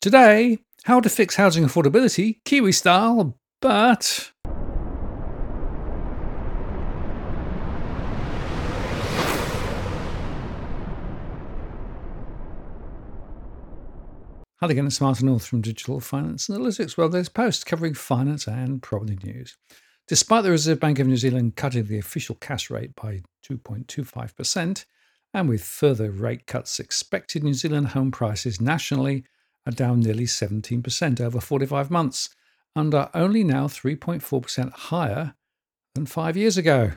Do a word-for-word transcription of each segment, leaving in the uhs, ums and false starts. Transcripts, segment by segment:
Today, how to fix housing affordability Kiwi style, but Hi again, it's Martin North from Digital Finance Analytics. Well, there's posts covering finance and property news. Despite the Reserve Bank of New Zealand cutting the official cash rate by two point two five percent, and with further rate cuts expected, New Zealand home prices nationally are down nearly seventeen percent over forty-five months, and are only now three point four percent higher than five years ago.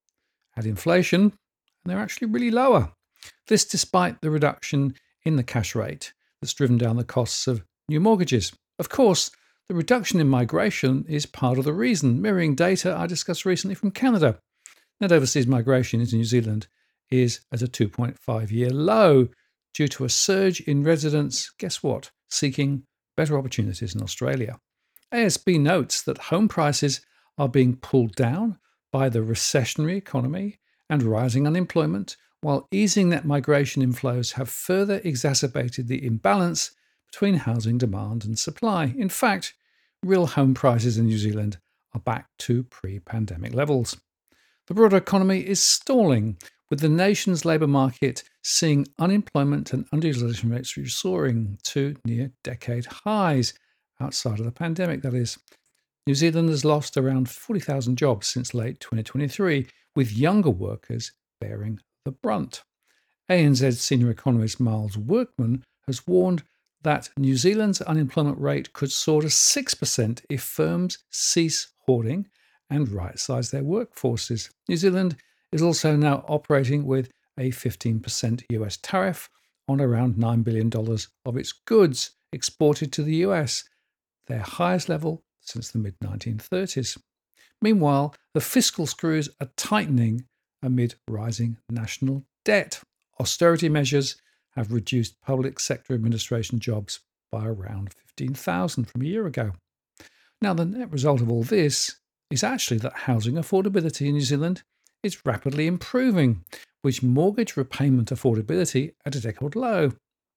Add inflation, and they're actually really lower. This despite the reduction in the cash rate that's driven down the costs of new mortgages. Of course, the reduction in migration is part of the reason, mirroring data I discussed recently from Canada. Net overseas migration into New Zealand is at a two point five year low due to a surge in residents, guess what, seeking better opportunities in Australia. A S B notes that home prices are being pulled down by the recessionary economy and rising unemployment, while easing net migration inflows have further exacerbated the imbalance between housing demand and supply. In fact, real home prices in New Zealand are back to pre-pandemic levels. The broader economy is stalling, with the nation's labour market seeing unemployment and underutilization rates soaring to near decade highs, outside of the pandemic, that is. New Zealand has lost around forty thousand jobs since late twenty twenty-three, with younger workers bearing the brunt. A N Z senior economist Miles Workman has warned that New Zealand's unemployment rate could soar to six percent if firms cease hoarding and right-size their workforces. New Zealand is also now operating with a fifteen percent U S tariff on around nine billion dollars of its goods exported to the U S, their highest level since the mid nineteen thirties. Meanwhile, the fiscal screws are tightening amid rising national debt. Austerity measures have reduced public sector administration jobs by around fifteen thousand from a year ago. Now, the net result of all this is actually that housing affordability in New Zealand is rapidly improving, with mortgage repayment affordability at a decade low.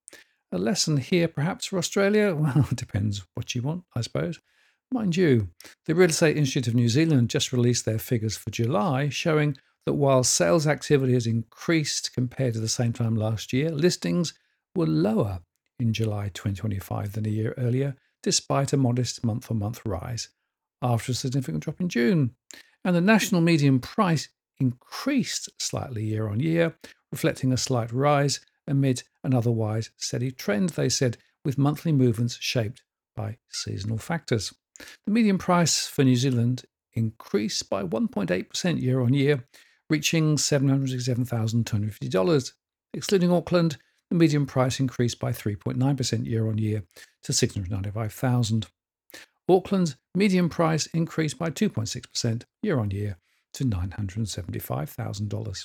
A lesson here perhaps for Australia? Well, it depends what you want, I suppose. Mind you, the Real Estate Institute of New Zealand just released their figures for July, showing that while sales activity has increased compared to the same time last year, listings were lower in July twenty twenty-five than a year earlier, despite a modest month-on-month rise after a significant drop in June. And the national median price increased slightly year on year, reflecting a slight rise amid an otherwise steady trend, they said, with monthly movements shaped by seasonal factors. The median price for New Zealand increased by one point eight percent year on year, reaching seven hundred sixty-seven thousand two hundred fifty dollars. Excluding Auckland, the median price increased by three point nine percent year on year to six hundred ninety-five thousand dollars. Auckland's median price increased by two point six percent year on year to nine hundred seventy-five thousand dollars.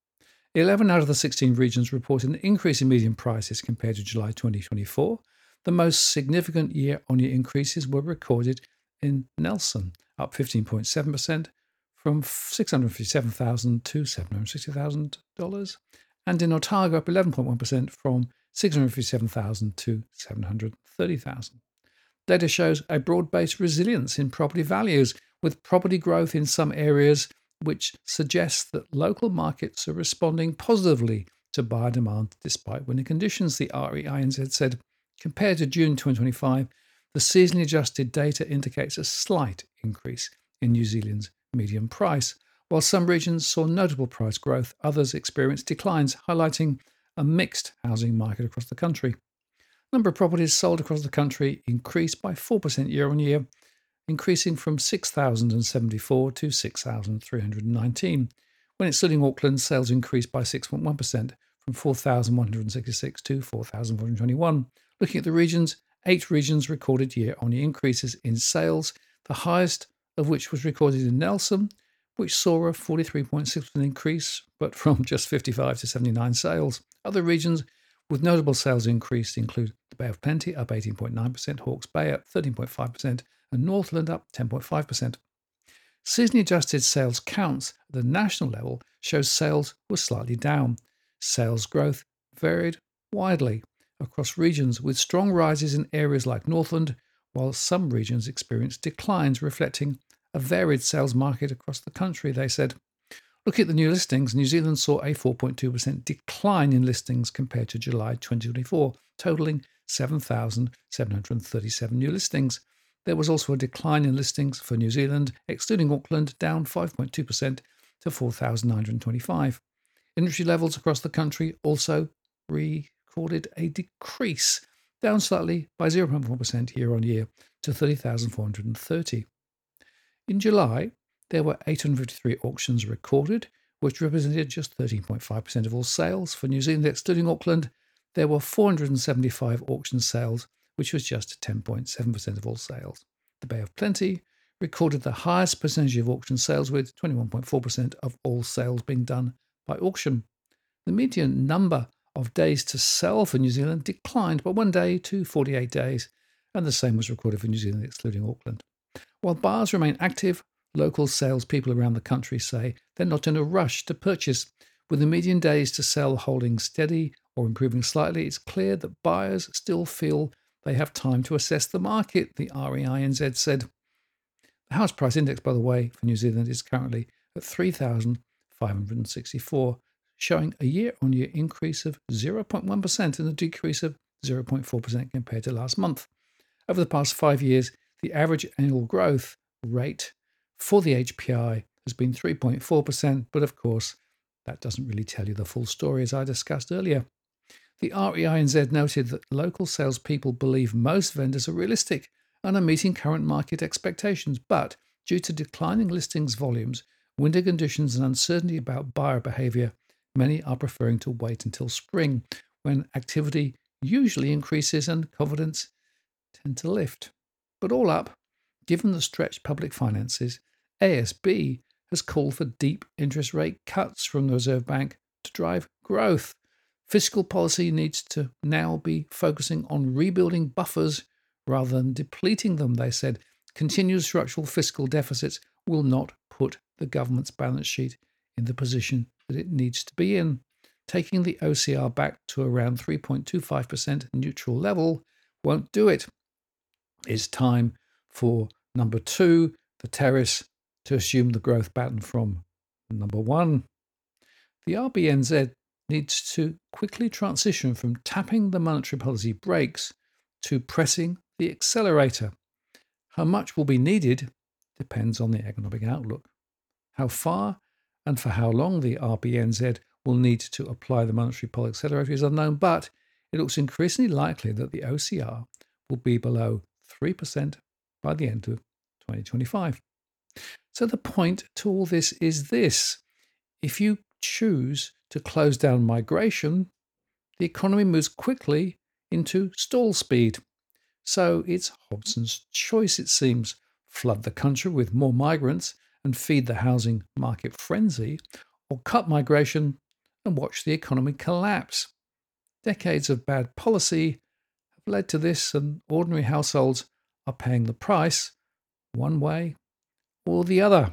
eleven out of the sixteen regions reported an increase in median prices compared to July twenty twenty-four. The most significant year-on-year increases were recorded in Nelson, up fifteen point seven percent from six hundred fifty-seven thousand dollars to seven hundred sixty thousand dollars, and in Otago, up eleven point one percent from six hundred fifty-seven thousand dollars to seven hundred thirty thousand dollars. Data shows a broad-based resilience in property values, with property growth in some areas, which suggests that local markets are responding positively to buyer demand despite winter conditions, the R E I N Z said. Compared to June twenty twenty-five, the seasonally adjusted data indicates a slight increase in New Zealand's median price. While some regions saw notable price growth, others experienced declines, highlighting a mixed housing market across the country. The number of properties sold across the country increased by four percent year on year, increasing from six thousand seventy-four to six thousand three hundred nineteen. When excluding Auckland, sales increased by six point one percent from four thousand one hundred sixty-six to four thousand four hundred twenty-one. Looking at the regions, eight regions recorded year-on-year increases in sales, the highest of which was recorded in Nelson, which saw a forty-three point six percent increase, but from just fifty-five to seventy-nine sales. Other regions with notable sales increase include the Bay of Plenty, up eighteen point nine percent, Hawke's Bay, up thirteen point five percent, and Northland, up ten point five percent. Seasonally adjusted sales counts at the national level show sales were slightly down. Sales growth varied widely across regions, with strong rises in areas like Northland, while some regions experienced declines, reflecting a varied sales market across the country, they said. Looking at the new listings, New Zealand saw a four point two percent decline in listings compared to July twenty twenty-four, totaling seven thousand seven hundred thirty-seven new listings. There was also a decline in listings for New Zealand, excluding Auckland, down five point two percent to four thousand nine hundred twenty-five. Inventory levels across the country also recorded a decrease, down slightly by zero point four percent year on year to thirty thousand four hundred thirty. In July, there were eight hundred fifty-three auctions recorded, which represented just thirteen point five percent of all sales. For New Zealand, excluding Auckland, there were four hundred seventy-five auction sales, which was just ten point seven percent of all sales. The Bay of Plenty recorded the highest percentage of auction sales, with twenty-one point four percent of all sales being done by auction. The median number of days to sell for New Zealand declined by one day to forty-eight days, and the same was recorded for New Zealand, excluding Auckland. While buyers remain active, local salespeople around the country say they're not in a rush to purchase. With the median days to sell holding steady or improving slightly, it's clear that buyers still feel they have time to assess the market, the R E I N Z said. The house price index, by the way, for New Zealand is currently at three thousand five hundred sixty-four, showing a year-on-year increase of zero point one percent and a decrease of zero point four percent compared to last month. Over the past five years, the average annual growth rate for the H P I has been three point four percent, but of course, that doesn't really tell you the full story, as I discussed earlier. The R E I N Z noted that local salespeople believe most vendors are realistic and are meeting current market expectations, but due to declining listings volumes, winter conditions and uncertainty about buyer behaviour, many are preferring to wait until spring, when activity usually increases and confidence tend to lift. But all up, given the stretched public finances, A S B has called for deep interest rate cuts from the Reserve Bank to drive growth. Fiscal policy needs to now be focusing on rebuilding buffers rather than depleting them, they said. Continued structural fiscal deficits will not put the government's balance sheet in the position that it needs to be in. Taking the O C R back to around three point two five percent neutral level won't do it. It's time for number two, the terrace, to assume the growth pattern from number one. The R B N Z needs to quickly transition from tapping the monetary policy brakes to pressing the accelerator. How much will be needed depends on the economic outlook. How far and for how long the R B N Z will need to apply the monetary policy accelerator is unknown, but it looks increasingly likely that the O C R will be below three percent by the end of twenty twenty-five. So the point to all this is this. If you choose to close down migration, the economy moves quickly into stall speed. So it's Hobson's choice, it seems. Flood the country with more migrants and feed the housing market frenzy, or cut migration and watch the economy collapse. Decades of bad policy have led to this, and ordinary households are paying the price one way or the other.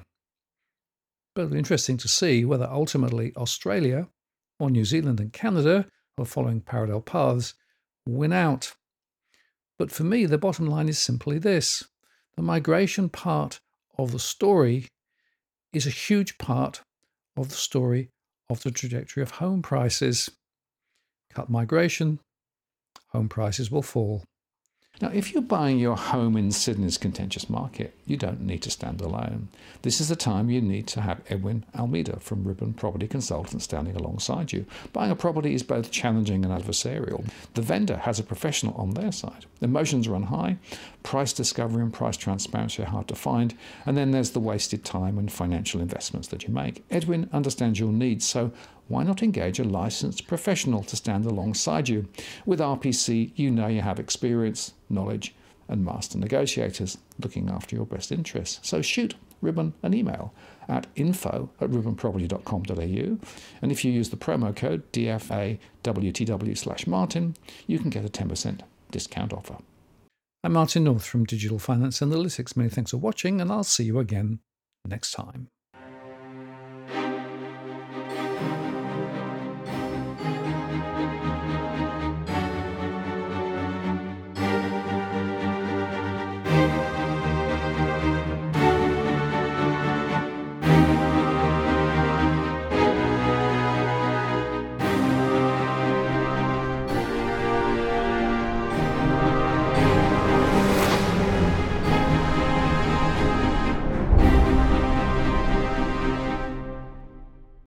But it'll be interesting to see whether ultimately Australia or New Zealand and Canada, who are following parallel paths, win out. But for me, the bottom line is simply this. The migration part of the story is a huge part of the story of the trajectory of home prices. Cut migration, home prices will fall. Now, if you're buying your home in Sydney's contentious market, you don't need to stand alone. This is the time you need to have Edwin Almeida from Ribbon Property Consultants standing alongside you. Buying a property is both challenging and adversarial. The vendor has a professional on their side. Emotions run high, price discovery and price transparency are hard to find, and then there's the wasted time and financial investments that you make. Edwin understands your needs, so why not engage a licensed professional to stand alongside you? With R P C, you know you have experience, knowledge, and master negotiators looking after your best interests. So shoot Ribbon an email at info at ribbon property dot com dot a u, and if you use the promo code D F A W T W slash Martin, you can get a ten percent discount offer. I'm Martin North from Digital Finance Analytics. Many thanks for watching, and I'll see you again next time.